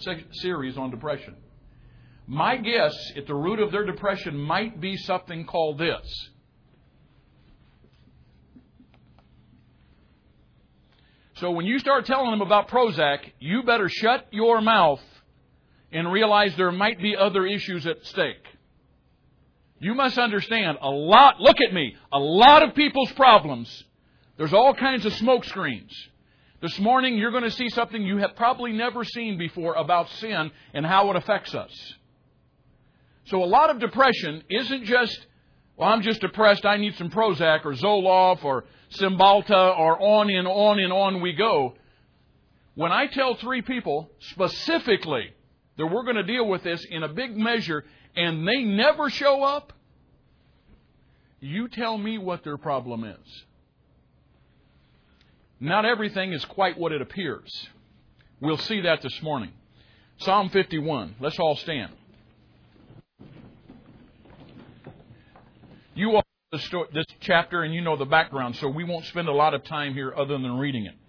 series on depression. My guess at the root of their depression might be something called this. So when you start telling them about Prozac, you better shut your mouth and realize there might be other issues at stake. You must understand look at me, a lot of people's problems, there's all kinds of smoke screens. This morning you're going to see something you have probably never seen before about sin and how it affects us. So a lot of depression isn't just, well, I'm just depressed, I need some Prozac or Zoloft or Cymbalta or on and on and on we go. When I tell 3 people specifically that we're going to deal with this in a big measure and they never show up, you tell me what their problem is. Not everything is quite what it appears. We'll see that this morning. Psalm 51. Let's all stand. You all know this chapter and you know the background, so we won't spend a lot of time here other than reading it.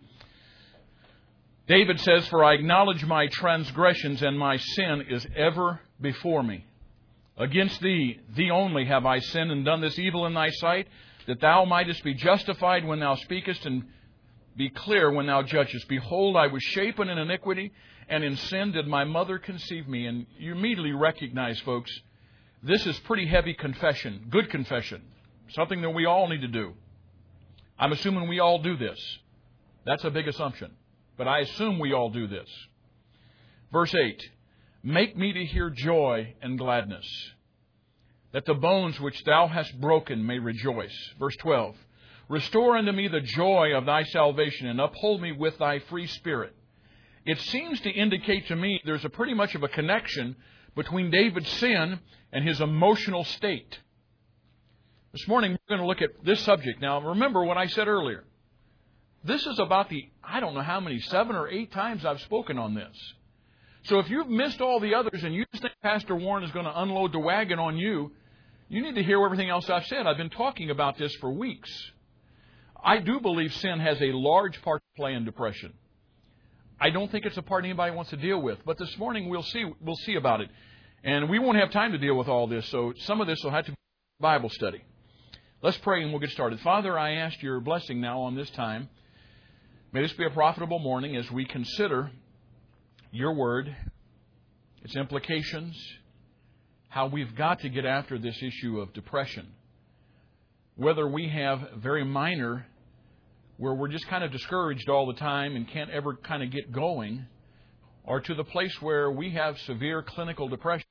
David says, "For I acknowledge my transgressions, and my sin is ever before me. Against thee only have I sinned and done this evil in thy sight, that thou mightest be justified when thou speakest and be clear when thou judgest. Behold, I was shapen in iniquity, and in sin did my mother conceive me." And you immediately recognize, folks, this is pretty heavy confession, good confession, something that we all need to do. I'm assuming we all do this. That's a big assumption, but I assume we all do this. Verse 8, "Make me to hear joy and gladness, that the bones which thou hast broken may rejoice." Verse 12, "Restore unto me the joy of thy salvation, and uphold me with thy free spirit." It seems to indicate to me there's a pretty much of a connection between David's sin and his emotional state. This morning we're going to look at this subject. Now remember what I said earlier. This is about I don't know how many, 7 or 8 times I've spoken on this. So if you've missed all the others and you just think Pastor Warren is going to unload the wagon on you, you need to hear everything else I've said. I've been talking about this for weeks. I do believe sin has a large part to play in depression. I don't think it's a part anybody wants to deal with. But this morning we'll see about it. And we won't have time to deal with all this, so some of this will have to be Bible study. Let's pray and we'll get started. Father, I ask your blessing now on this time. May this be a profitable morning as we consider your word, its implications, how we've got to get after this issue of depression. Whether we have very minor, where we're just kind of discouraged all the time and can't ever kind of get going, or to the place where we have severe clinical depression,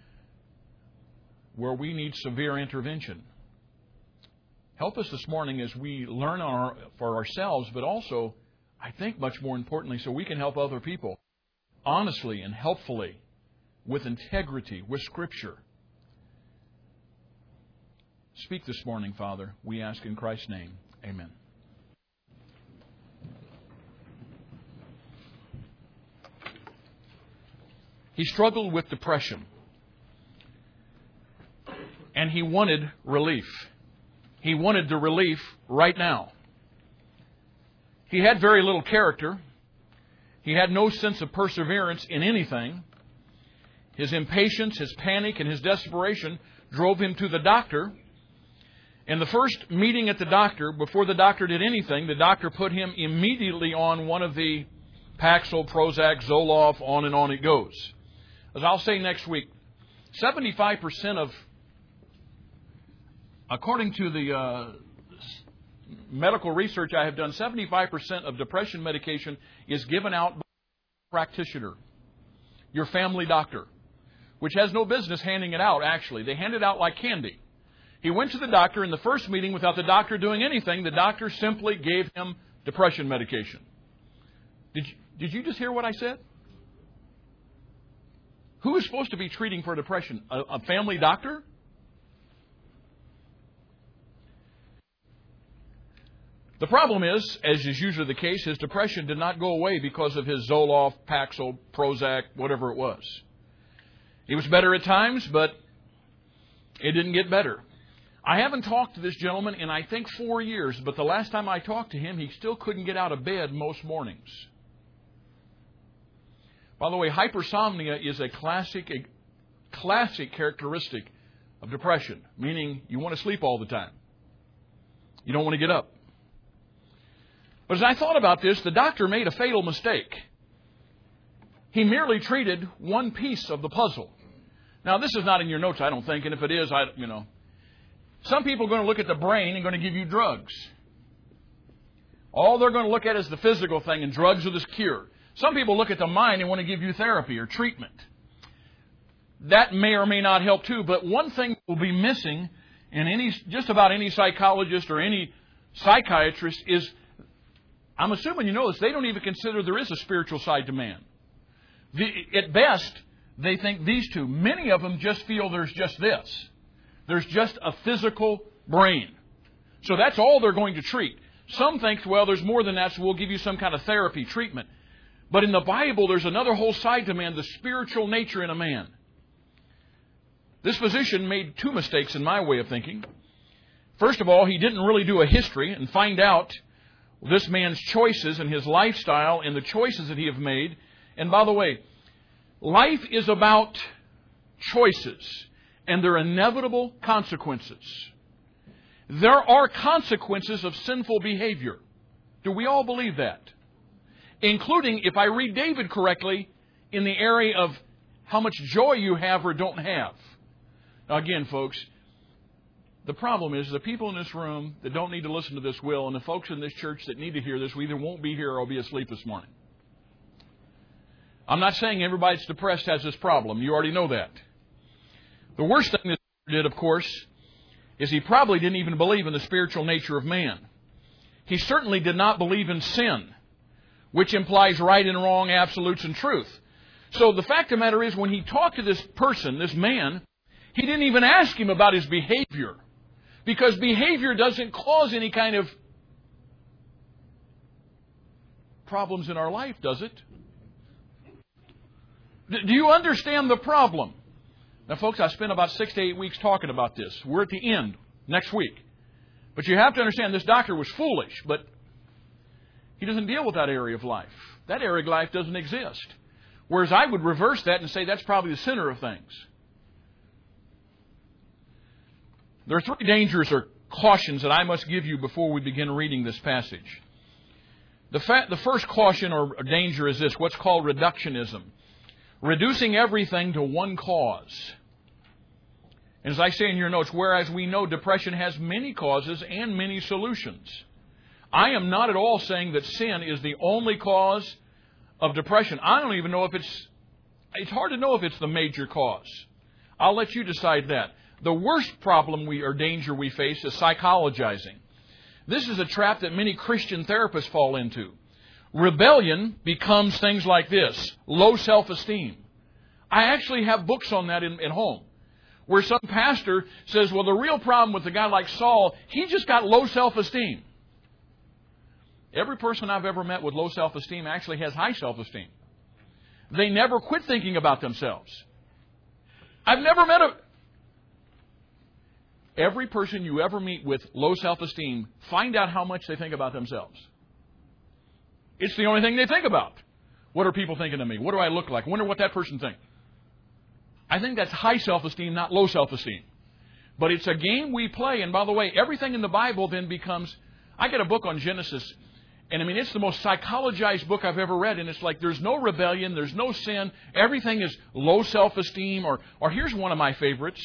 where we need severe intervention. Help us this morning as we learn for ourselves, but also, I think much more importantly, so we can help other people honestly and helpfully, with integrity, with Scripture. Speak this morning, Father, we ask in Christ's name. Amen. He struggled with depression, and he wanted relief. He wanted the relief right now. He had very little character. He had no sense of perseverance in anything. His impatience, his panic, and his desperation drove him to the doctor. And the first meeting at the doctor, before the doctor did anything, the doctor put him immediately on one of the Paxil, Prozac, Zoloft, on and on it goes. As I'll say next week, 75% of, according to the medical research I have done, 75% of depression medication is given out by a practitioner, your family doctor, which has no business handing it out, actually. They hand it out like candy. He went to the doctor in the first meeting without the doctor doing anything. The doctor simply gave him depression medication. Did you just hear what I said? Who is supposed to be treating for depression? A family doctor? The problem is, as is usually the case, his depression did not go away because of his Zoloft, Paxil, Prozac, whatever it was. He was better at times, but it didn't get better. I haven't talked to this gentleman in, I think, 4 years, but the last time I talked to him, he still couldn't get out of bed most mornings. By the way, hypersomnia is a classic characteristic of depression, meaning you want to sleep all the time. You don't want to get up. But as I thought about this, the doctor made a fatal mistake. He merely treated one piece of the puzzle. Now, this is not in your notes, I don't think, and if it is, some people are going to look at the brain and going to give you drugs. All they're going to look at is the physical thing, and drugs are the cure. Some people look at the mind and want to give you therapy or treatment. That may or may not help too, but one thing will be missing in just about any psychologist or any psychiatrist is, I'm assuming you know this, they don't even consider there is a spiritual side to man. At best, they think these two. Many of them just feel there's just this. There's just a physical brain. So that's all they're going to treat. Some think, well, there's more than that, so we'll give you some kind of therapy, treatment. But in the Bible, there's another whole side to man, the spiritual nature in a man. This physician made two mistakes in my way of thinking. First of all, he didn't really do a history and find out this man's choices and his lifestyle and the choices that he have made. And by the way, life is about choices and their inevitable consequences. There are consequences of sinful behavior. Do we all believe that? Including, if I read David correctly, in the area of how much joy you have or don't have. Now again, folks, the problem is the people in this room that don't need to listen to this will, and the folks in this church that need to hear this, we either won't be here or will be asleep this morning. I'm not saying everybody that's depressed has this problem. You already know that. The worst thing that he did, of course, is he probably didn't even believe in the spiritual nature of man. He certainly did not believe in sin, which implies right and wrong, absolutes and truth. So the fact of the matter is, when he talked to this person, this man, he didn't even ask him about his behavior. Because behavior doesn't cause any kind of problems in our life, does it? Do you understand the problem? Now, folks, I spent about 6 to 8 weeks talking about this. We're at the end next week. But you have to understand this doctor was foolish, but he doesn't deal with that area of life. That area of life doesn't exist. Whereas I would reverse that and say that's probably the center of things. There are three dangers or cautions that I must give you before we begin reading this passage. The first caution or danger is this, what's called reductionism. Reducing everything to one cause. And as I say in your notes, whereas we know depression has many causes and many solutions. I am not at all saying that sin is the only cause of depression. I don't even know if it's hard to know if it's the major cause. I'll let you decide that. The worst problem or danger we face is psychologizing. This is a trap that many Christian therapists fall into. Rebellion becomes things like this, low self-esteem. I actually have books on that at home, where some pastor says, well, the real problem with a guy like Saul, he just got low self-esteem. Every person I've ever met with low self-esteem actually has high self-esteem. They never quit thinking about themselves. I've never met Every person you ever meet with low self-esteem, find out how much they think about themselves. It's the only thing they think about. What are people thinking of me? What do I look like? I wonder what that person thinks. I think that's high self-esteem, not low self-esteem. But it's a game we play. And by the way, everything in the Bible then becomes... I get a book on Genesis, and I mean, it's the most psychologized book I've ever read. And it's like there's no rebellion, there's no sin. Everything is low self-esteem. Or here's one of my favorites.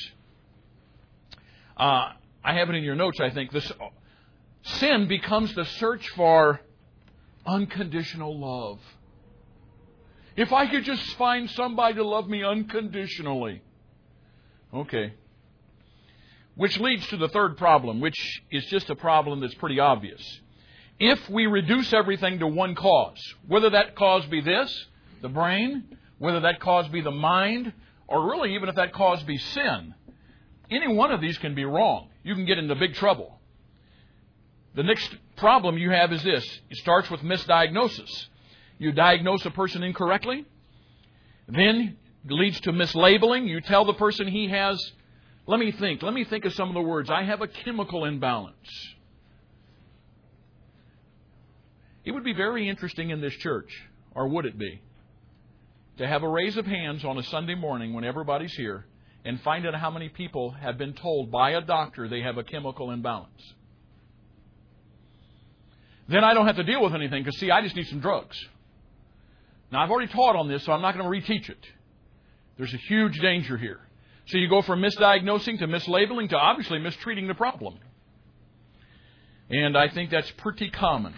I have it in your notes, I think. Sin becomes the search for unconditional love. If I could just find somebody to love me unconditionally. Okay. Which leads to the third problem, which is just a problem that's pretty obvious. If we reduce everything to one cause, whether that cause be this, the brain, whether that cause be the mind, or really even if that cause be sin, any one of these can be wrong. You can get into big trouble. The next problem you have is this. It starts with misdiagnosis. You diagnose a person incorrectly. Then it leads to mislabeling. You tell the person he has, let me think of some of the words. I have a chemical imbalance. It would be very interesting in this church, or would it be, to have a raise of hands on a Sunday morning when everybody's here and find out how many people have been told by a doctor they have a chemical imbalance. Then I don't have to deal with anything because, see, I just need some drugs. Now, I've already taught on this, so I'm not going to reteach it. There's a huge danger here. So you go from misdiagnosing to mislabeling to obviously mistreating the problem. And I think that's pretty common.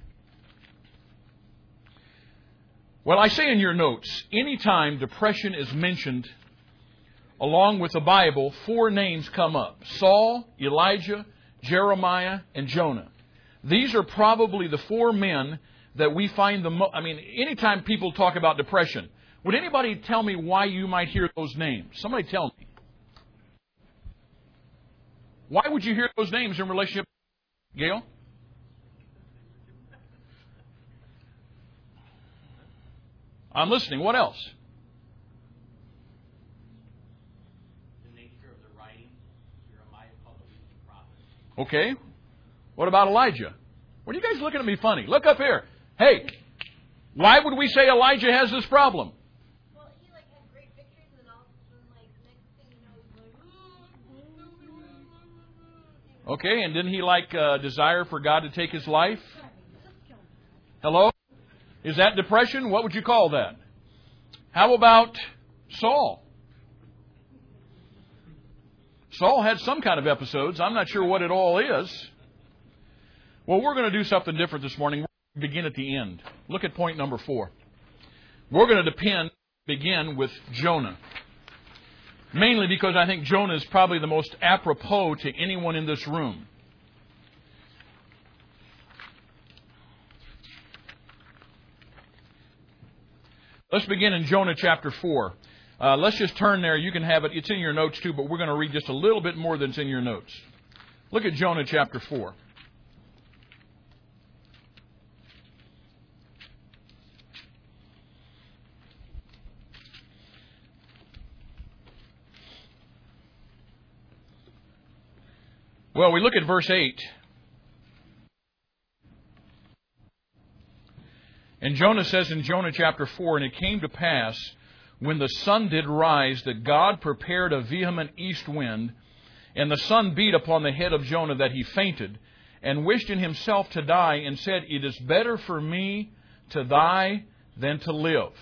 Well, I say in your notes, anytime depression is mentioned along with the Bible, 4 names come up: Saul, Elijah, Jeremiah, and Jonah. These are probably the 4 men that we find the most. I mean, anytime people talk about depression, would anybody tell me why you might hear those names? Somebody tell me. Why would you hear those names in relationship? Gail? I'm listening. What else? The nature of the writing. Jeremiah called the weak prophet. Okay. What about Elijah? What are you guys looking at me funny? Look up here. Hey, why would we say Elijah has this problem? Well, he had great victories, and then all of a sudden, next thing you know, he's like, Okay, and didn't he desire for God to take his life? Hello? Is that depression? What would you call that? How about Saul? Saul had some kind of episodes. I'm not sure what it all is. Well, we're going to do something different this morning. We're going to begin at the end. Look at point number 4. We're going to begin with Jonah. Mainly because I think Jonah is probably the most apropos to anyone in this room. Let's begin in Jonah chapter 4. Let's just turn there. You can have it. It's in your notes too, but we're going to read just a little bit more than's in your notes. Look at Jonah chapter 4. Well, we look at verse 8. And Jonah says in Jonah chapter 4, "And it came to pass, when the sun did rise, that God prepared a vehement east wind, and the sun beat upon the head of Jonah, that he fainted, and wished in himself to die, and said, It is better for me to die than to live."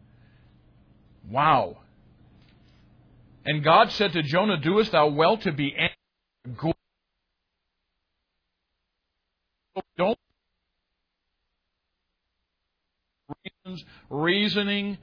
Wow. And God said to Jonah, "Doest thou well to be angry?" Don't reasoning.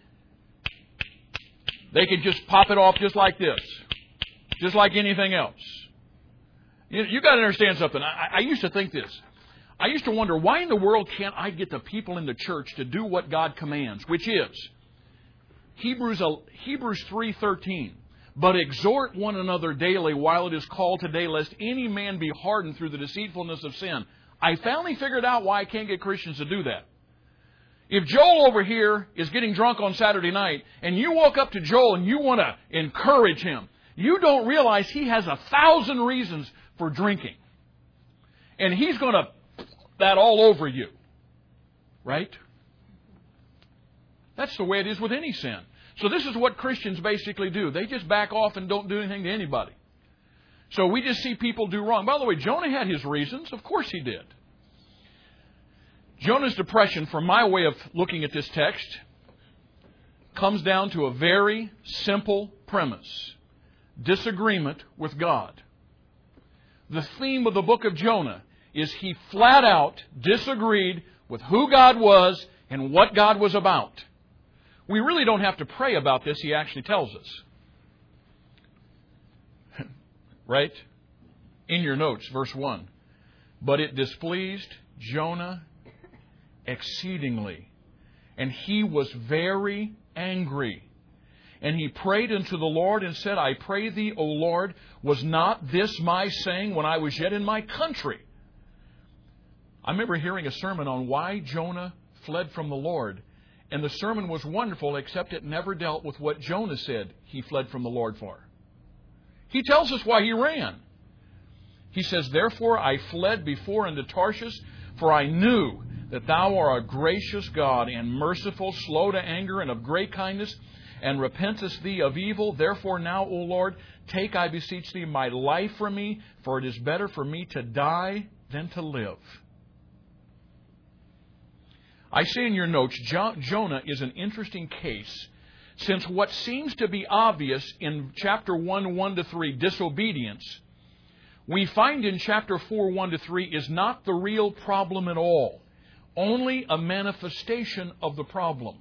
They could just pop it off just like this, just like anything else. You got to understand something. I used to think this. I used to wonder, why in the world can't I get the people in the church to do what God commands, which is Hebrews 3:13. "But exhort one another daily while it is called today, lest any man be hardened through the deceitfulness of sin." I finally figured out why I can't get Christians to do that. If Joel over here is getting drunk on Saturday night, and you walk up to Joel and you want to encourage him, you don't realize he has 1,000 reasons for drinking. And he's going to that all over you. Right? That's the way it is with any sin. So this is what Christians basically do. They just back off and don't do anything to anybody. So we just see people do wrong. By the way, Jonah had his reasons. Of course he did. Jonah's depression, from my way of looking at this text, comes down to a very simple premise: disagreement with God. The theme of the book of Jonah is he flat out disagreed with who God was and what God was about. We really don't have to pray about this. He actually tells us. Right? In your notes, verse 1. "But it displeased Jonah exceedingly, and he was very angry. And he prayed unto the Lord and said, I pray thee, O Lord, was not this my saying when I was yet in my country?" I remember hearing a sermon on why Jonah fled from the Lord. And the sermon was wonderful, except it never dealt with what Jonah said he fled from the Lord for. He tells us why he ran. He says, "Therefore I fled before unto Tarshish, for I knew that Thou art a gracious God and merciful, slow to anger, and of great kindness, and repentest Thee of evil. Therefore now, O Lord, take, I beseech Thee, my life from me, for it is better for me to die than to live. I say in your notes, Jonah is an interesting case, since what seems to be obvious in chapter 1, 1-3, disobedience, we find in chapter 4, 1-3, is not the real problem at all, only a manifestation of the problem.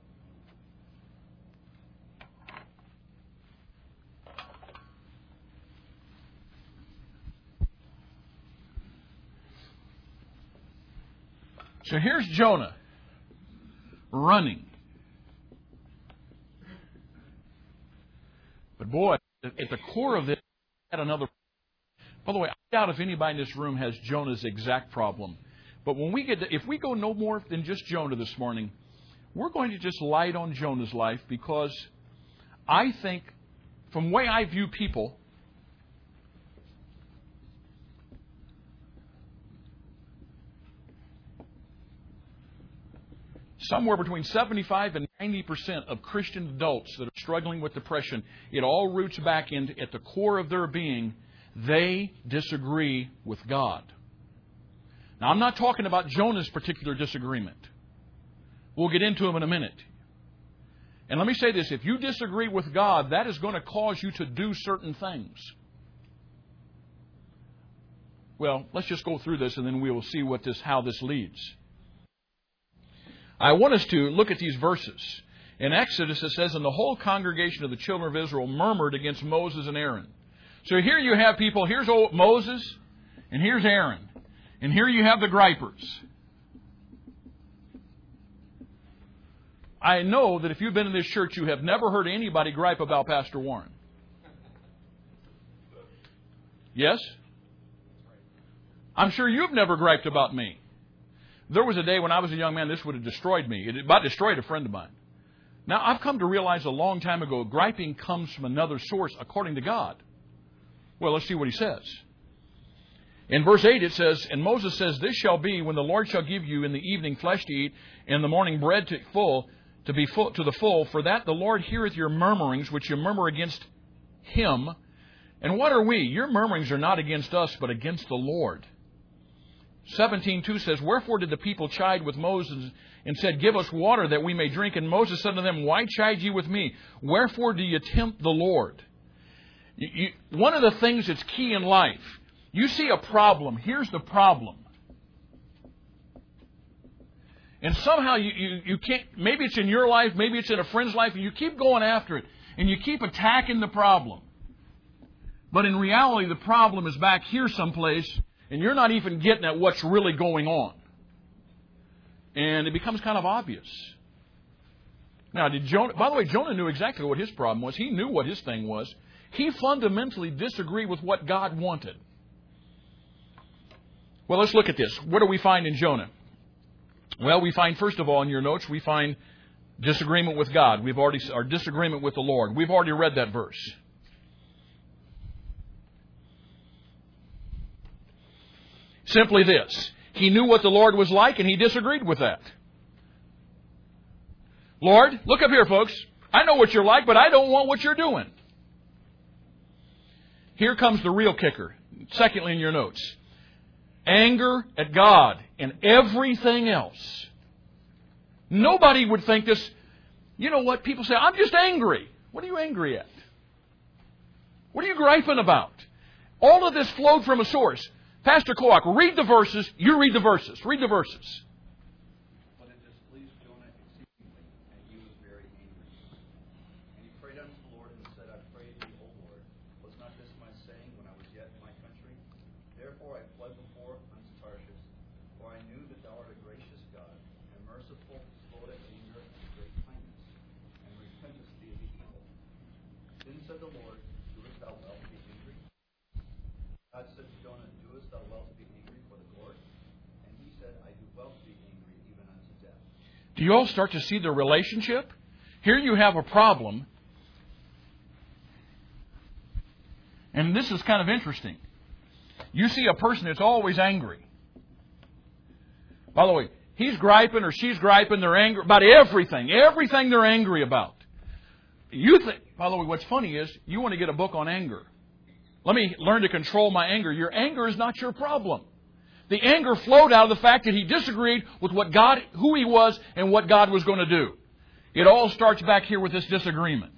So here's Jonah running. But boy, at the core of this, had another. By the way, I doubt if anybody in this room has Jonah's exact problem. But when we get to, if we go no more than just Jonah this morning, we're going to just light on Jonah's life, because I think, from the way I view people, somewhere between 75 and 90% of Christian adults that are struggling with depression, it all roots back into, at the core of their being, they disagree with God. Now, I'm not talking about Jonah's particular disagreement. We'll get into him in a minute. And let me say this, if you disagree with God, that is going to cause you to do certain things. Well, let's just go through this and then we will see how this leads. I want us to look at these verses. In Exodus, it says, and the whole congregation of the children of Israel murmured against Moses and Aaron. So here you have people, here's old Moses, and here's Aaron. And here you have the gripers. I know that if you've been in this church, you have never heard anybody gripe about Pastor Warren. Yes? I'm sure you've never griped about me. There was a day when I was a young man, this would have destroyed me. It about destroyed a friend of mine. Now, I've come to realize a long time ago, griping comes from another source according to God. Well, let's see what he says. In verse 8 it says, and Moses says, this shall be when the Lord shall give you in the evening flesh to eat, and in the morning bread to be full to the full, for that the Lord heareth your murmurings, which you murmur against him. And what are we? Your murmurings are not against us, but against the Lord. 17:2 says, wherefore did the people chide with Moses and said, give us water that we may drink? And Moses said to them, why chide ye with me? Wherefore do you tempt the Lord? One of the things that's key in life, you see a problem. Here's the problem. And somehow you can't, maybe it's in your life, maybe it's in a friend's life, and you keep going after it, and you keep attacking the problem. But in reality, the problem is back here someplace, and you're not even getting at what's really going on. And it becomes kind of obvious. Now, by the way, Jonah knew exactly what his problem was. He knew what his thing was. He fundamentally disagreed with what God wanted. Well, let's look at this. What do we find in Jonah? Well, we find, first of all, in your notes, we find disagreement with God. Our disagreement with the Lord. We've already read that verse. Simply this. He knew what the Lord was like, and he disagreed with that. Lord, look up here, folks. I know what you're like, but I don't want what you're doing. Here comes the real kicker. Secondly, in your notes. Anger at God and everything else. Nobody would think this. You know what? People say, I'm just angry. What are you angry at? What are you griping about? All of this flowed from a source. Pastor Clark, read the verses. You read the verses. Read the verses. But it displeased Jonah exceedingly, and he was very angry. And he prayed unto the Lord and said, I pray thee, O Lord, was not this my saying when I was yet in my country? Therefore I fled before unto Tarshish, for I knew that thou art a gracious God, and merciful, slow to anger, and of great kindness, and repentest thee of the evil. Then said the Lord, doest thou well to be angry? God said to Jonah, doest thou well to be angry for the Lord? And he said, I do well to be angry, even unto death. Do you all start to see the relationship? Here you have a problem. And this is kind of interesting. You see a person that's always angry. By the way, He's griping or she's griping. They're angry about everything. Everything they're angry about. You think, by the way, what's funny is you want to get a book on anger. Let me learn to control my anger. Your anger is not your problem. The anger flowed out of the fact that he disagreed with what God, who he was, and what God was going to do. It all starts back here with this disagreement.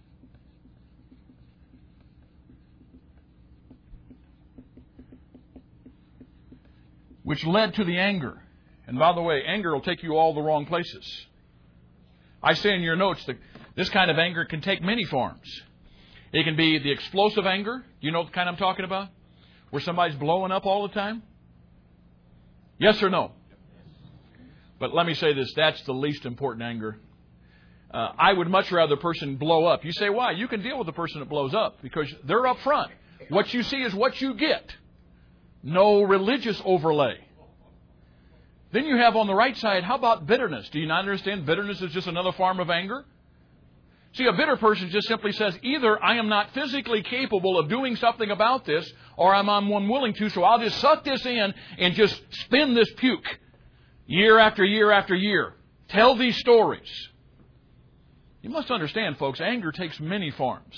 Which led to the anger. And by the way, anger will take you all the wrong places. I say in your notes that this kind of anger can take many forms. It can be the explosive anger. Do you know the kind I'm talking about? Where somebody's blowing up all the time? Yes or no? But let me say this, that's the least important anger. I would much rather a person blow up. You say, why? You can deal with the person that blows up because they're up front. What you see is what you get. No religious overlay. Then you have on the right side, how about bitterness? Do you not understand bitterness is just another form of anger? See, a bitter person just simply says, either I am not physically capable of doing something about this, or I'm unwilling to, so I'll just suck this in and just spin this puke year after year after year. Tell these stories. You must understand, folks, anger takes many forms.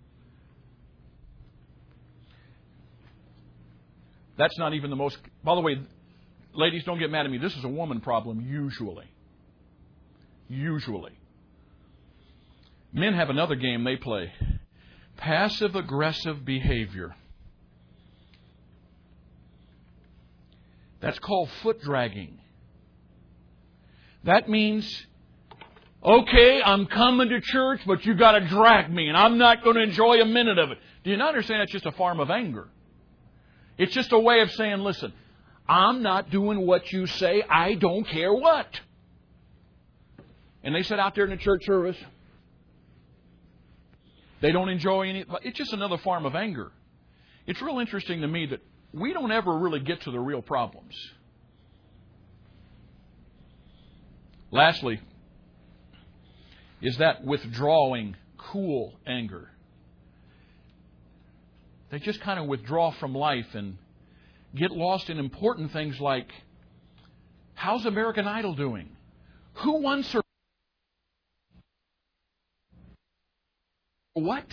That's not even the most... By the way, ladies, don't get mad at me. This is a woman problem, usually. Usually. Men have another game they play. Passive-aggressive behavior. That's called foot dragging. That means, okay, I'm coming to church, but you got to drag me, and I'm not going to enjoy a minute of it. Do you not understand that's just a form of anger? It's just a way of saying, listen, I'm not doing what you say. I don't care what. And they sit out there in the church service. They don't enjoy any. It's just another form of anger. It's real interesting to me that we don't ever really get to the real problems. Lastly, is that withdrawing, cool anger. They just kind of withdraw from life and get lost in important things like, how's American Idol doing? Who won Survivor? What?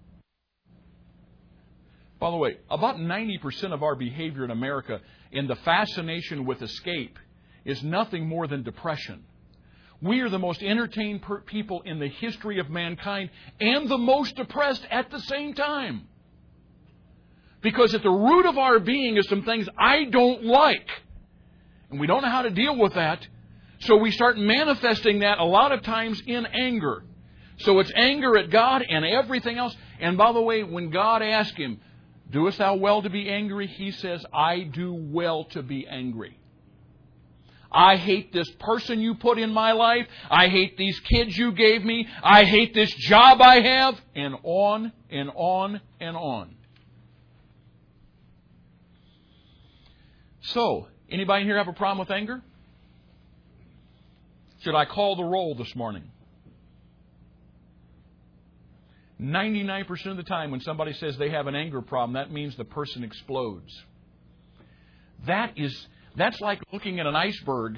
By the way, about 90% of our behavior in America in the fascination with escape is nothing more than depression. We are the most entertained people in the history of mankind and the most depressed at the same time. Because at the root of our being is some things I don't like. And we don't know how to deal with that. So we start manifesting that a lot of times in anger. So it's anger at God and everything else. And by the way, when God asks him, doest thou well to be angry? He says, I do well to be angry. I hate this person you put in my life. I hate these kids you gave me. I hate this job I have. And on and on and on. So, anybody here have a problem with anger? Should I call the roll this morning? 99% of the time when somebody says they have an anger problem, that means the person explodes. That's like looking at an iceberg.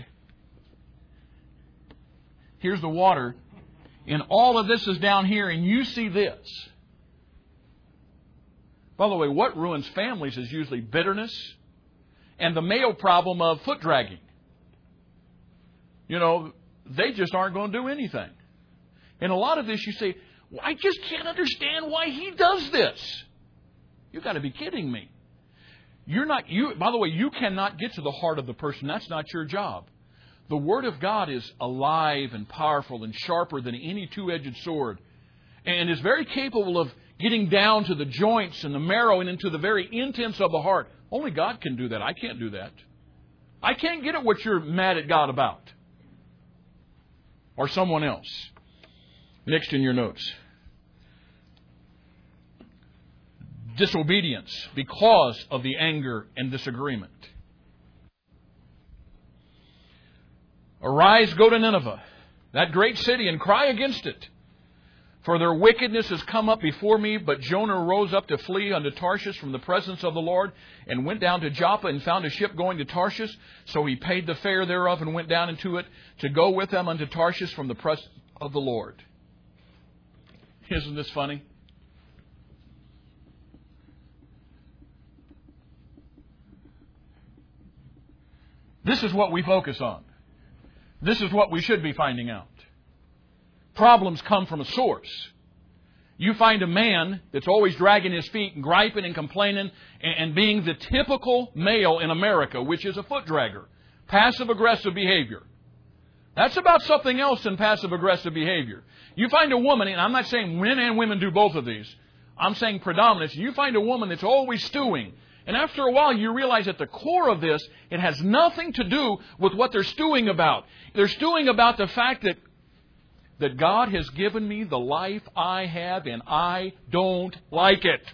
Here's the water, and all of this is down here, and you see this. By the way, what ruins families is usually bitterness and the male problem of foot dragging. You know, they just aren't going to do anything. And a lot of this you say, well, I just can't understand why he does this. You've got to be kidding me. By the way, you cannot get to the heart of the person. That's not your job. The Word of God is alive and powerful and sharper than any two-edged sword. And is very capable of getting down to the joints and the marrow and into the very intents of the heart. Only God can do that. I can't do that. I can't get at what you're mad at God about. Or someone else. Next in your notes. Disobedience because of the anger and disagreement. Arise, go to Nineveh, that great city, and cry against it. For their wickedness has come up before me, but Jonah rose up to flee unto Tarshish from the presence of the Lord, and went down to Joppa and found a ship going to Tarshish. So he paid the fare thereof and went down into it to go with them unto Tarshish from the presence of the Lord. Isn't this funny? This is what we focus on. This is what we should be finding out. Problems come from a source. You find a man that's always dragging his feet and griping and complaining and being the typical male in America, which is a foot dragger. Passive-aggressive behavior. That's about something else than passive-aggressive behavior. You find a woman, and I'm not saying men and women do both of these. I'm saying predominance. You find a woman that's always stewing. And after a while, you realize at the core of this, it has nothing to do with what they're stewing about. They're stewing about the fact that God has given me the life I have and I don't like it.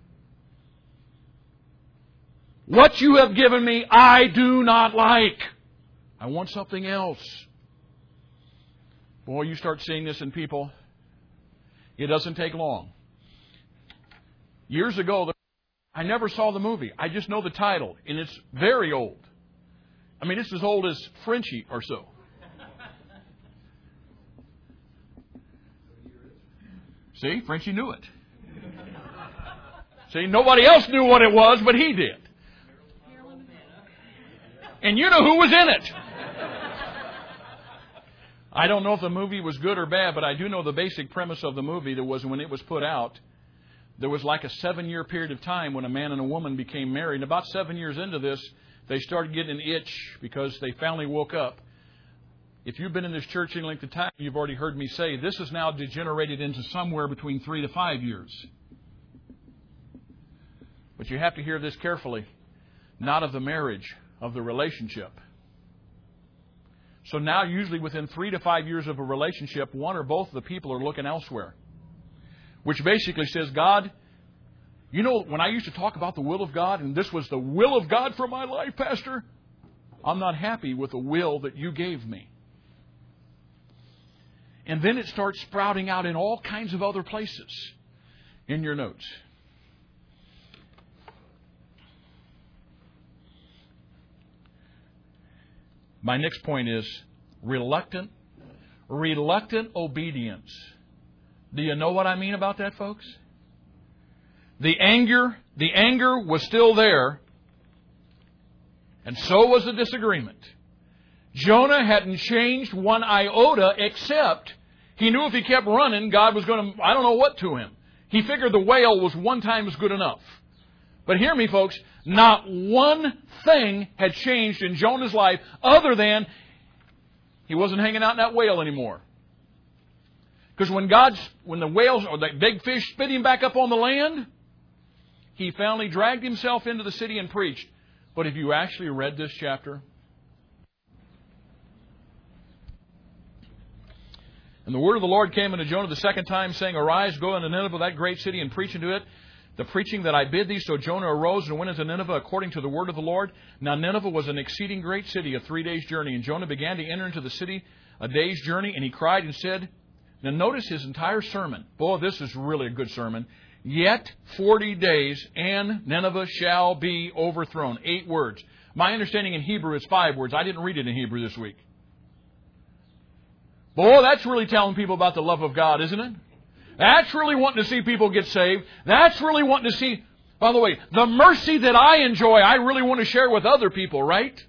What you have given me, I do not like. I want something else. Boy, you start seeing this in people, it doesn't take long. Years ago, I never saw the movie. I just know the title, and it's very old. I mean, it's as old as Frenchie or so. See, Frenchie knew it. See, nobody else knew what it was, but he did. And you know who was in it. I don't know if the movie was good or bad, but I do know the basic premise of the movie. That was when it was put out, there was like a 7-year period of time when a man and a woman became married. And about 7 years into this, they started getting an itch because they finally woke up. If you've been in this church any length of time, you've already heard me say this is now degenerated into somewhere between 3 to 5 years. But you have to hear this carefully. Not of the marriage, of the relationship. So now usually within 3 to 5 years of a relationship, one or both of the people are looking elsewhere. Which basically says, God, you know, when I used to talk about the will of God, and this was the will of God for my life, Pastor, I'm not happy with the will that you gave me. And then it starts sprouting out in all kinds of other places in your notes. My next point is reluctant obedience. Do you know what I mean about that, folks? The anger was still there, and so was the disagreement. Jonah hadn't changed one iota, except he knew if he kept running, God was going to, I don't know what to him. He figured the whale was one time as good enough. But hear me, folks, not one thing had changed in Jonah's life other than he wasn't hanging out in that whale anymore. Because when the whales or the big fish spit him back up on the land, he finally dragged himself into the city and preached. But if you actually read this chapter, and the word of the Lord came unto Jonah the second time, saying, Arise, go unto Nineveh, that great city, and preach unto it the preaching that I bid thee. So Jonah arose and went into Nineveh according to the word of the Lord. Now Nineveh was an exceeding great city, a 3 days' journey. And Jonah began to enter into the city a day's journey, and he cried and said, now notice his entire sermon. Boy, this is really a good sermon. Yet 40 days, and Nineveh shall be overthrown. 8 words. My understanding in Hebrew is 5 words. I didn't read it in Hebrew this week. Boy, that's really telling people about the love of God, isn't it? That's really wanting to see people get saved. That's really wanting to see, by the way, the mercy that I enjoy, I really want to share with other people, right?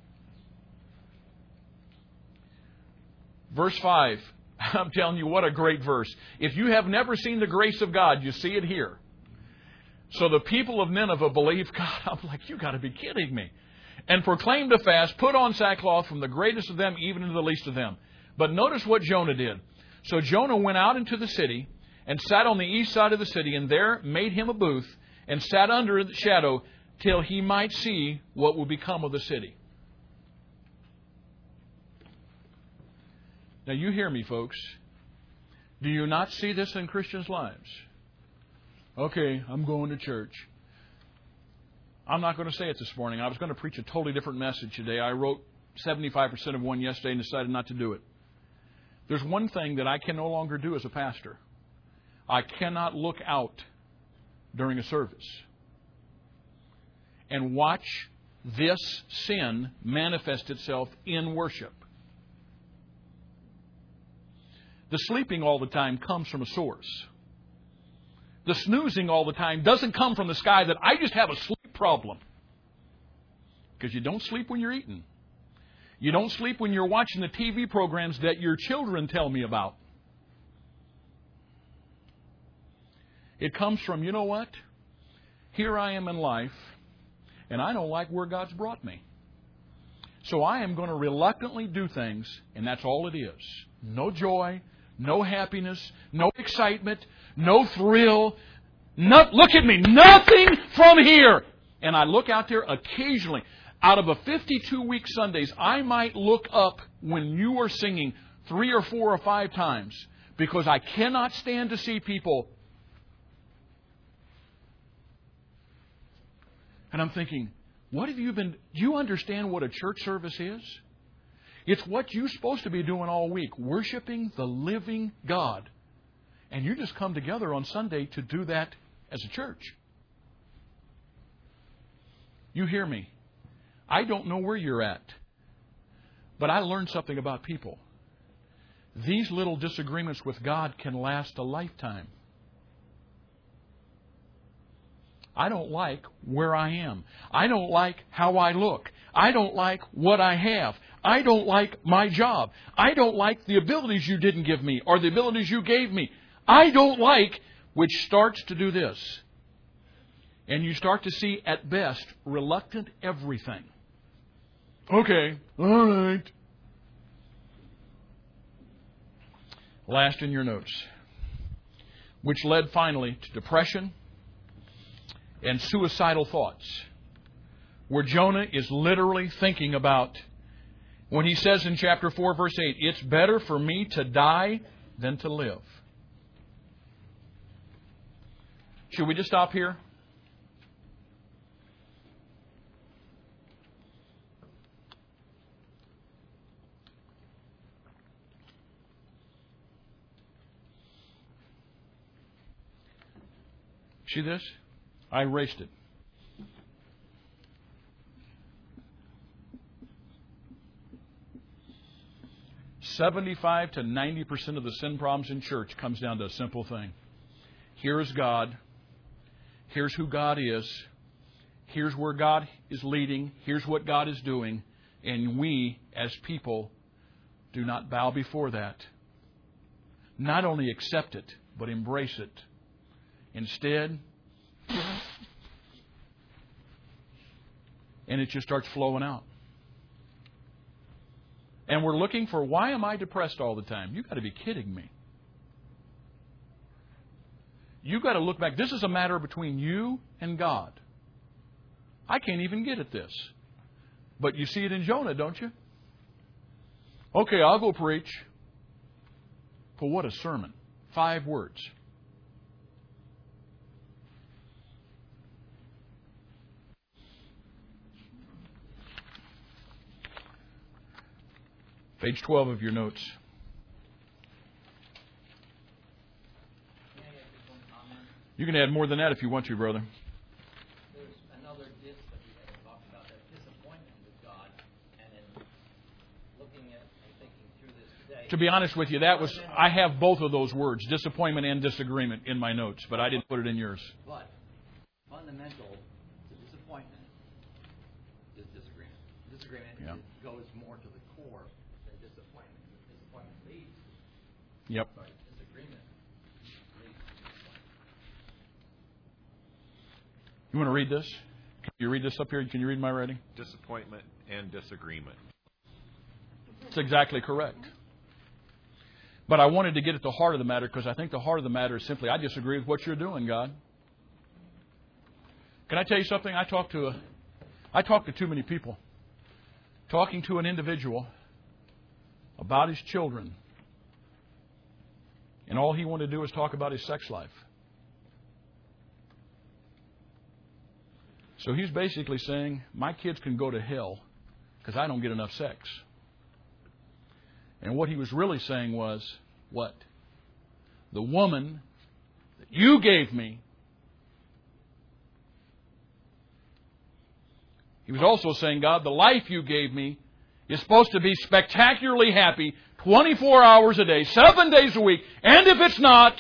Verse 5. I'm telling you, what a great verse. If you have never seen the grace of God, you see it here. So the people of Nineveh believed God. I'm like, you got to be kidding me. And proclaimed a fast, put on sackcloth from the greatest of them even to the least of them. But notice what Jonah did. So Jonah went out into the city and sat on the east side of the city, and there made him a booth and sat under the shadow till he might see what would become of the city. Now you hear me, folks. Do you not see this in Christians' lives? Okay, I'm going to church. I'm not going to say it this morning. I was going to preach a totally different message today. I wrote 75% of one yesterday and decided not to do it. There's one thing that I can no longer do as a pastor. I cannot look out during a service and watch this sin manifest itself in worship. The sleeping all the time comes from a source. The snoozing all the time doesn't come from the sky that I just have a sleep problem. Because you don't sleep when you're eating. You don't sleep when you're watching the TV programs that your children tell me about. It comes from, you know what? Here I am in life, and I don't like where God's brought me. So I am going to reluctantly do things, and that's all it is. No joy, no happiness, no excitement, no thrill. Look at me, nothing from here. And I look out there occasionally. Out of a 52-week Sundays, I might look up when you are singing 3 or 4 or 5 times because I cannot stand to see people. And I'm thinking, what have you been... Do you understand what a church service is? It's what you're supposed to be doing all week, worshiping the living God. And you just come together on Sunday to do that as a church. You hear me. I don't know where you're at, but I learned something about people. These little disagreements with God can last a lifetime. I don't like where I am. I don't like how I look. I don't like what I have. I don't like my job. I don't like the abilities you didn't give me or the abilities you gave me. I don't like, which starts to do this. And you start to see, at best, reluctant everything. Okay, all right. Last in your notes. Which led finally to depression and suicidal thoughts. Where Jonah is literally thinking about, when he says in chapter 4, verse 8, it's better for me to die than to live. Should we just stop here? See this? I erased it. "75 to 90% of the sin problems in church comes down to a simple thing. Here is God. Here's who God is. Here's where God is leading. Here's what God is doing. And we, as people, do not bow before that. Not only accept it, but embrace it. Instead, and it just starts flowing out. And we're looking for, why am I depressed all the time? You've got to be kidding me. You've got to look back. This is a matter between you and God. I can't even get at this. But you see it in Jonah, don't you? Okay, I'll go preach. But what a sermon. 5 words. Page 12 of your notes. May I add just one comment? You can add more than that if you want to, brother. There's another disc that we haven't talked about, that disappointment with God. And then looking at and thinking through this today. To be honest with you, I have both of those words, disappointment and disagreement, in my notes, but I didn't put it in yours. But fundamental to disappointment is disagreement. Disagreement goes more to the core than disappointment. Disappointment leads. Yep. Sorry, disagreement leads to disappointment. You want to read this? Can you read this up here? Can you read my writing? Disappointment and disagreement. That's exactly correct. But I wanted to get at the heart of the matter, because I think the heart of the matter is simply, I disagree with what you're doing, God. Can I tell you something? I talk to too many people. Talking to an individual about his children, and all he wanted to do is talk about his sex life. So he's basically saying, my kids can go to hell because I don't get enough sex. And what he was really saying was, what? The woman you gave me. He was also saying, God, the life you gave me is supposed to be spectacularly happy 24 hours a day, 7 days a week. And if it's not,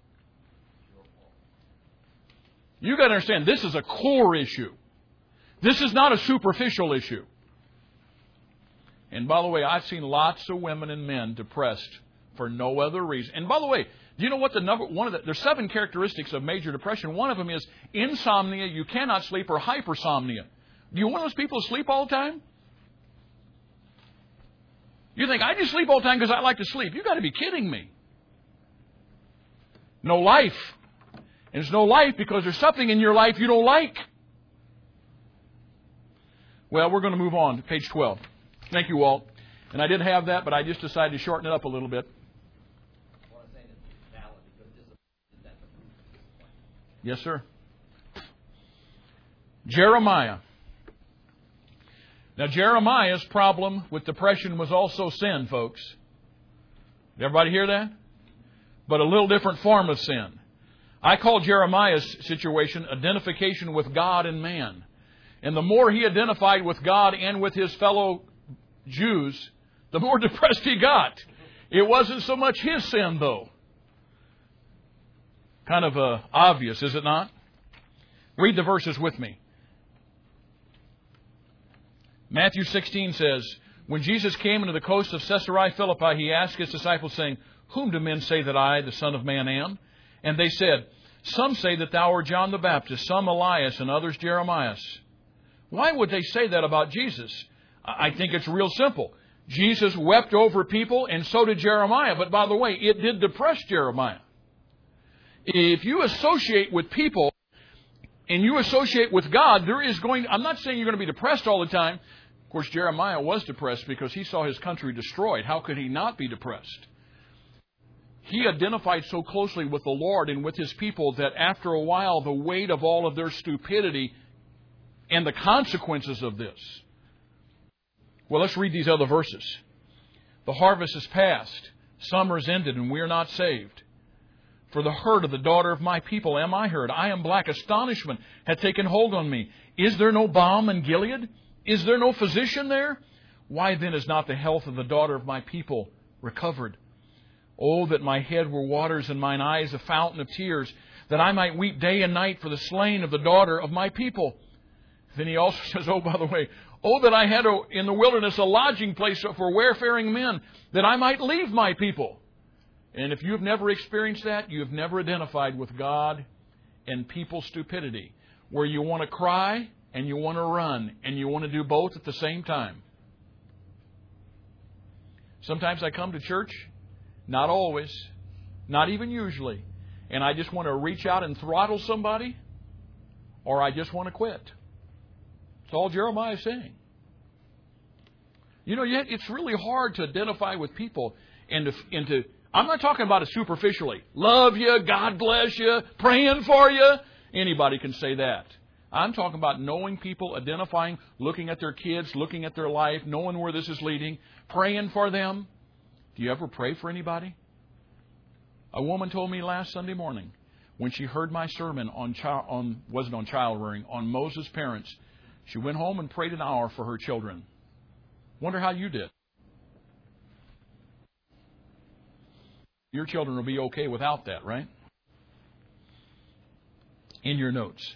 you got to understand, this is a core issue. This is not a superficial issue. And by the way, I've seen lots of women and men depressed for no other reason. And by the way, do you know what there's 7 characteristics of major depression. One of them is insomnia, you cannot sleep, or hypersomnia. Do you want those people to sleep all the time? You think, I just sleep all the time because I like to sleep. You've got to be kidding me. No life. And there's no life because there's something in your life you don't like. Well, we're going to move on to page 12. Thank you, Walt. And I did have that, but I just decided to shorten it up a little bit. I want to say that it's valid because disappointment is that the point. Yes, sir. Jeremiah. Now, Jeremiah's problem with depression was also sin, folks. Did everybody hear that? But a little different form of sin. I call Jeremiah's situation identification with God and man. And the more he identified with God and with his fellow Jews, the more depressed he got. It wasn't so much his sin, though. Kind of obvious, is it not? Read the verses with me. Matthew 16 says, when Jesus came into the coast of Caesarea Philippi, he asked his disciples, saying, whom do men say that I, the Son of Man, am? And they said, some say that thou art John the Baptist, some Elias, and others Jeremias. Why would they say that about Jesus? I think it's real simple. Jesus wept over people, and so did Jeremiah. But by the way, it did depress Jeremiah. If you associate with people and you associate with God, I'm not saying you're going to be depressed all the time. Of course, Jeremiah was depressed because he saw his country destroyed. How could he not be depressed? He identified so closely with the Lord and with his people that after a while, the weight of all of their stupidity and the consequences of this. Well, let's read these other verses. The harvest is past, summer is ended, and we are not saved. For the hurt of the daughter of my people am I heard. I am black. Astonishment hath taken hold on me. Is there no balm in Gilead? Is there no physician there? Why then is not the health of the daughter of my people recovered? Oh, that my head were waters and mine eyes a fountain of tears, that I might weep day and night for the slain of the daughter of my people. Then he also says, oh, by the way, oh, that I had in the wilderness a lodging place for wayfaring men, that I might leave my people. And if you've never experienced that, you've never identified with God and people's stupidity, where you want to cry and you want to run and you want to do both at the same time. Sometimes I come to church, not always, not even usually, and I just want to reach out and throttle somebody, or I just want to quit. That's all Jeremiah is saying. You know, yet it's really hard to identify with people and to I'm not talking about it superficially. Love you, God bless you, praying for you. Anybody can say that. I'm talking about knowing people, identifying, looking at their kids, looking at their life, knowing where this is leading, praying for them. Do you ever pray for anybody? A woman told me last Sunday morning when she heard my sermon wasn't on child rearing, on Moses' parents. She went home and prayed an hour for her children. Wonder how you did. Your children will be okay without that, right? In your notes.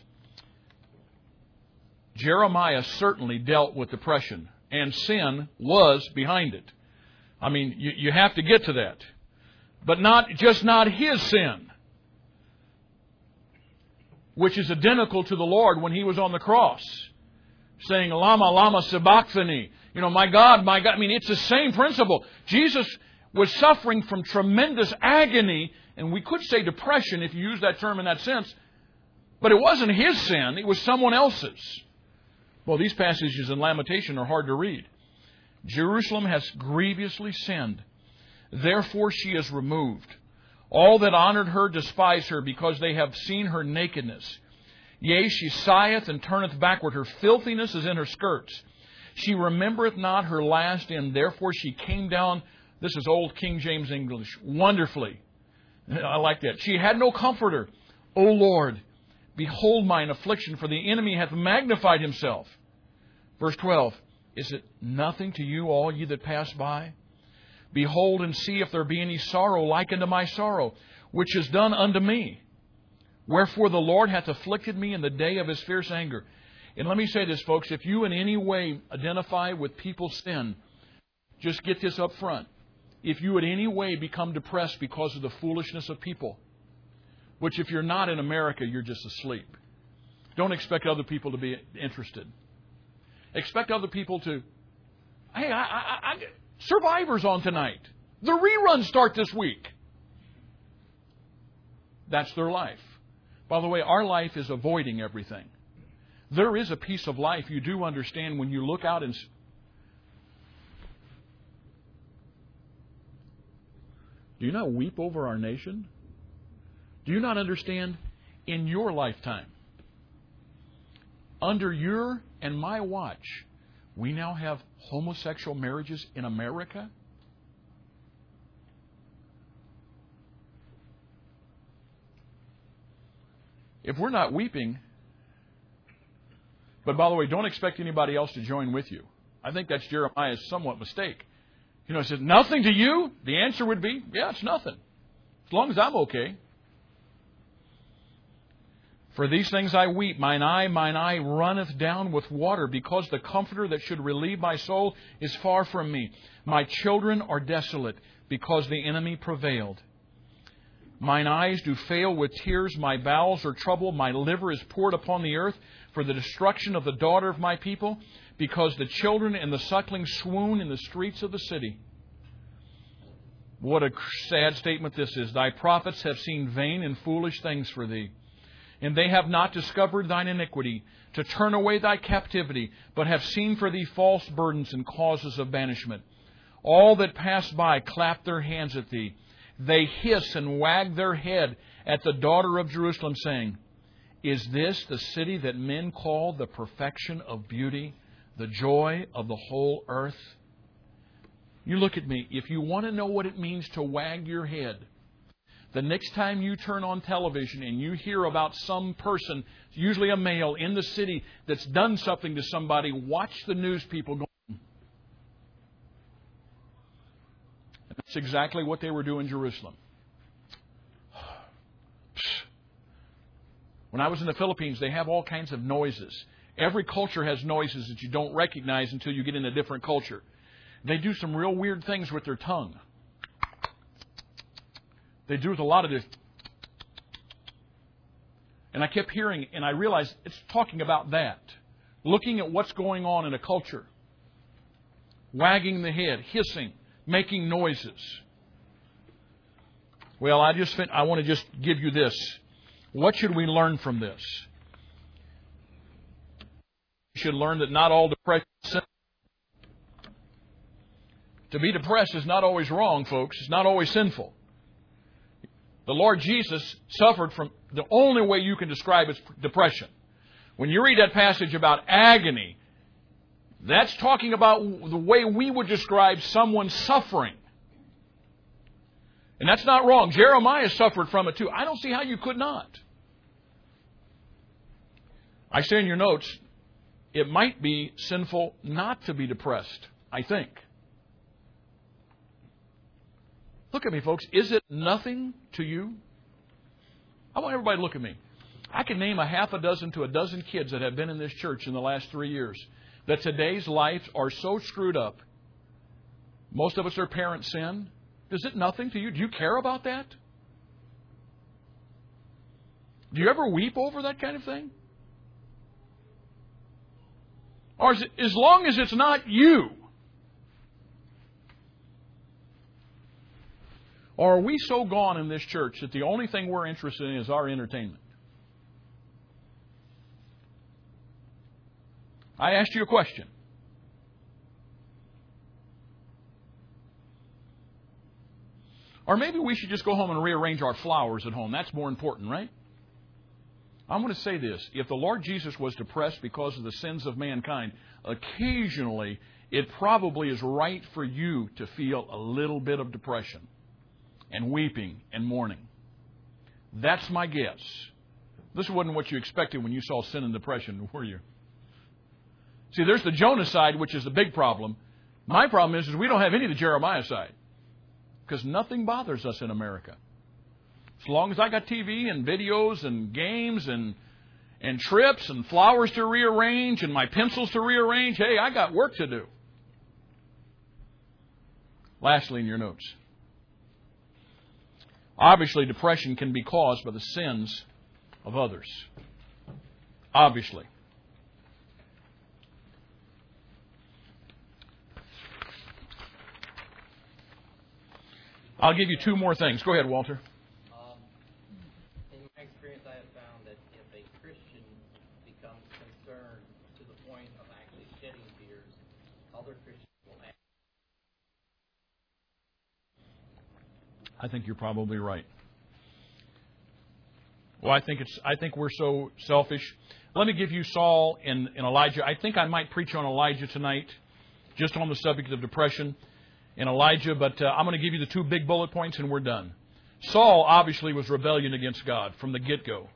Jeremiah certainly dealt with depression, and sin was behind it. I mean, you have to get to that. But not his sin, which is identical to the Lord when he was on the cross, saying, Lama, Lama Sabachthani. You know, my God, my God. I mean, it's the same principle. Jesus was suffering from tremendous agony, and we could say depression if you use that term in that sense, but it wasn't his sin, it was someone else's. Well, these passages in Lamentation are hard to read. Jerusalem has grievously sinned, therefore she is removed. All that honored her despise her, because they have seen her nakedness. Yea, she sigheth and turneth backward, her filthiness is in her skirts. She remembereth not her last end, therefore she came down. This is old King James English. Wonderfully. I like that. She had no comforter. O Lord, behold mine affliction, for the enemy hath magnified himself. Verse 12, is it nothing to you, all ye that pass by? Behold and see if there be any sorrow like unto my sorrow, which is done unto me. Wherefore the Lord hath afflicted me in the day of His fierce anger. And let me say this, folks, if you in any way identify with people's sin, just get this up front. If you in any way become depressed because of the foolishness of people, which if you're not in America, you're just asleep. Don't expect other people to be interested. Expect other people to, hey, Survivor's on tonight. The reruns start this week. That's their life. By the way, our life is avoiding everything. There is a piece of life you do understand when you look out and... Do you not weep over our nation? Do you not understand in your lifetime, under your and my watch, we now have homosexual marriages in America? If we're not weeping, but by the way, don't expect anybody else to join with you. I think that's Jeremiah's somewhat mistake. You know, he says, nothing to you? The answer would be, yeah, it's nothing. As long as I'm okay. For these things I weep, mine eye runneth down with water, because the Comforter that should relieve my soul is far from me. My children are desolate, because the enemy prevailed. Mine eyes do fail with tears, my bowels are troubled, my liver is poured upon the earth for the destruction of the daughter of my people, because the children and the sucklings swoon in the streets of the city. What a sad statement this is. Thy prophets have seen vain and foolish things for thee, and they have not discovered thine iniquity, to turn away thy captivity, but have seen for thee false burdens and causes of banishment. All that pass by clap their hands at thee. They hiss and wag their head at the daughter of Jerusalem, saying, is this the city that men call the perfection of beauty, the joy of the whole earth? You look at me. If you want to know what it means to wag your head, the next time you turn on television and you hear about some person, usually a male, in the city that's done something to somebody, watch the news people go. That's exactly what they were doing in Jerusalem. When I was in the Philippines, they have all kinds of noises. Every culture has noises that you don't recognize until you get in a different culture. They do some real weird things with their tongue. They do with a lot of this. And I kept hearing, and I realized it's talking about that. Looking at what's going on in a culture. Wagging the head, hissing, making noises. Well, I want to just give you this. What should we learn from this? We should learn that not all depression is sinful. To be depressed is not always wrong, folks. It's not always sinful. The Lord Jesus suffered from, the only way you can describe it's depression. When you read that passage about agony, that's talking about the way we would describe someone suffering. And that's not wrong. Jeremiah suffered from it too. I don't see how you could not. I say in your notes, it might be sinful not to be depressed, I think. Look at me, folks. Is it nothing to you? I want everybody to look at me. I can name a half a dozen to a dozen kids that have been in this church in the last 3 years that today's lives are so screwed up. Most of us are parents' sin. Is it nothing to you? Do you care about that? Do you ever weep over that kind of thing? Or is it, as long as it's not you? Or are we so gone in this church that the only thing we're interested in is our entertainment? I asked you a question. Or maybe we should just go home and rearrange our flowers at home. That's more important, right? I'm going to say this. If the Lord Jesus was depressed because of the sins of mankind, occasionally it probably is right for you to feel a little bit of depression and weeping and mourning. That's my guess. This wasn't what you expected when you saw sin and depression, were you? See, there's the Jonah side, which is the big problem. My problem is we don't have any of the Jeremiah side. Because nothing bothers us in America. As long as I got TV and videos and games and trips and flowers to rearrange and my pencils to rearrange, hey, I got work to do. Lastly, in your notes. Obviously, depression can be caused by the sins of others. Obviously. I'll give you two more things. Go ahead, Walter. In my experience, I have found that if a Christian becomes concerned to the point of actually shedding tears, other Christians will act. I think you're probably right. Well, I think we're so selfish. Let me give you Saul and Elijah. I think I might preach on Elijah tonight, just on the subject of depression and Elijah, but I'm going to give you the two big bullet points and we're done. Saul obviously was rebellion against God from the get-go.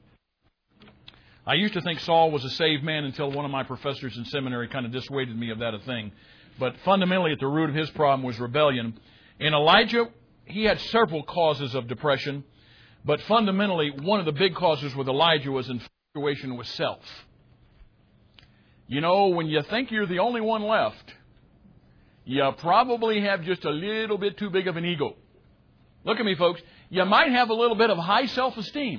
I used to think Saul was a saved man until one of my professors in seminary kind of dissuaded me of that thing. But fundamentally, at the root of his problem was rebellion. And Elijah, he had several causes of depression, but fundamentally, one of the big causes with Elijah was infatuation with self. You know, when you think you're the only one left, you probably have just a little bit too big of an ego. Look at me, folks. You might have a little bit of high self-esteem.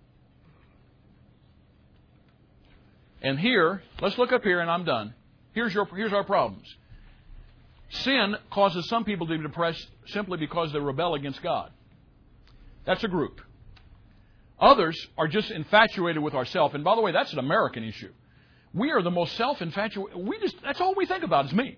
And here, let's look up here and I'm done. Here's our problems. Sin causes some people to be depressed simply because they rebel against God. That's a group. Others are just infatuated with ourselves. And by the way, that's an American issue. We are the most self-infatuated. That's all we think about is me.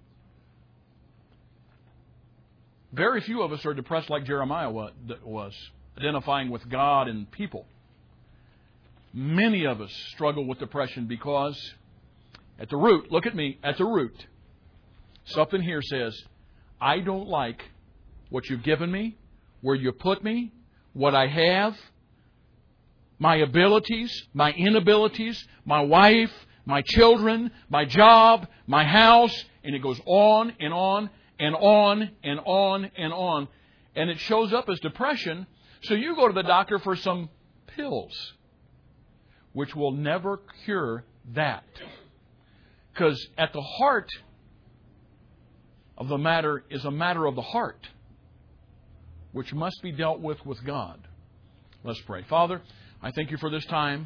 Very few of us are depressed like Jeremiah was, identifying with God and people. Many of us struggle with depression because at the root, look at me, at the root, something here says, I don't like what you've given me, where you put me, what I have, my abilities, my inabilities, my wife, my children, my job, my house, and it goes on and on and on and on and on. And it shows up as depression. So you go to the doctor for some pills, which will never cure that. Because at the heart of the matter is a matter of the heart, which must be dealt with God. Let's pray. Father, I thank you for this time.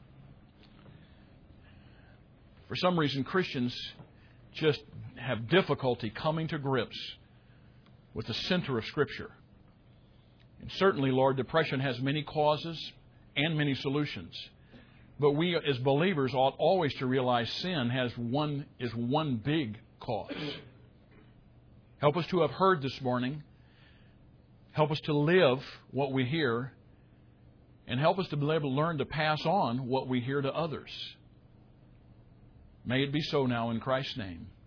For some reason, Christians just have difficulty coming to grips with the center of Scripture. And certainly, Lord, depression has many causes and many solutions. But we as believers ought always to realize sin is one big cause. Help us to have heard this morning. Help us to live what we hear. And help us to be able to learn to pass on what we hear to others. May it be so now in Christ's name.